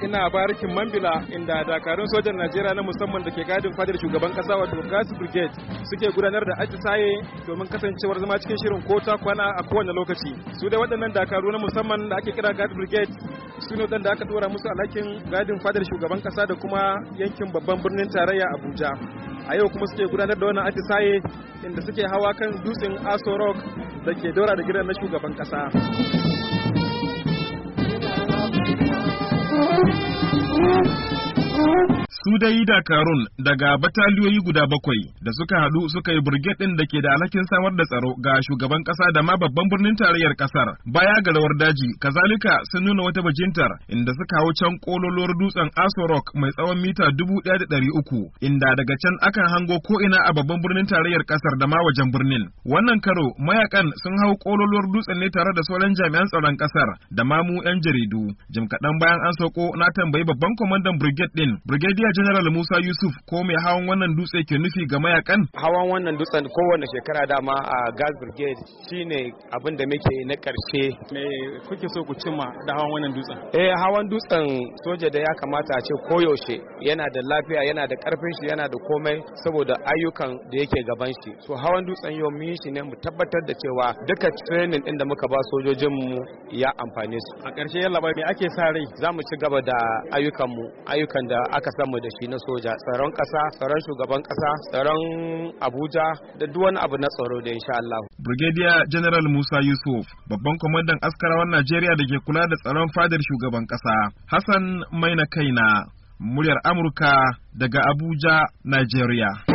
ina barikin Mambila inda dakarun sojan Najeriya na musamman da ke gadin fadar shugaban kasa wato Gas Brigade suke gudanar da atisaye domin kasancewar zama cikin shirin ko ta kwana a kowane lokaci. Su dai waɗannan dakaru na musamman da ake kira Gas Brigade su ne waɗanda aka tura musu alhakin gadin fadar shugaban kasa da kuma yankin babban birnin tarayya Abuja. A yau kuma suke gudanar da wannan atisaye inda suke hawa kan dutsen Aso Rock da ke daura da gidan na shugaban kasa. Su dai dakarun daga bataliyoyi guda 7 da suka haɗu suka yi brigade ɗin da ke da alhakin samar da tsaro ga shugaban ƙasa da ma babban birnin tarayyar ƙasar. Baya ga rawar daji, kazalika sun nuna wata bajintar inda suka hau can kololuwar dutsen Aso Rock mai tsawon mita 1,300 inda daga can akan hango ko ina a babban birnin tarayyar ƙasar da ma wajen birnin. Wannan karo mayakan sun hau kololuwar dutsen ne tare da sauran jami'an tsaron ƙasar da ma mu 'yan jaridu. Jim kaɗan bayan an sauko na tambayi babban kwamandan brigade ɗin, Brigadier General Musa Yusuf, ko mai hawan wannan dutse ke nufi ga mayakan? Hawan wannan dutsen kowane shekara dama a Gas Brigade shine abin da muke na karshe. Me kuke so ku cimma da hawan wannan dutsen? Hawan dutsen soja da ya kamata a ce koyaushe yana da lafiya, yana da karfin shi, yana da komai saboda ayyukan da yake gaban shi. So hawan dutsen yau mun yi shi ne mu tabbatar da cewa duka training din da muka ba sojojin mu ya amfane su. A ƙarshe yalla bai me ake sa rai? Za mu ci gaba da ayyukan da aka samu da shi na soja, tsaron kasa, tsaron shugaban kasa, tsaron Abuja da duk wani abu na tsaro da insha Allah. Brigadier General Musa Yusuf, babban kwamandan askarawan Najeriya da ke kula da tsaron fadar shugaban kasa. Hassan Maina Kaina, muryar Amurka daga Abuja, Najeriya.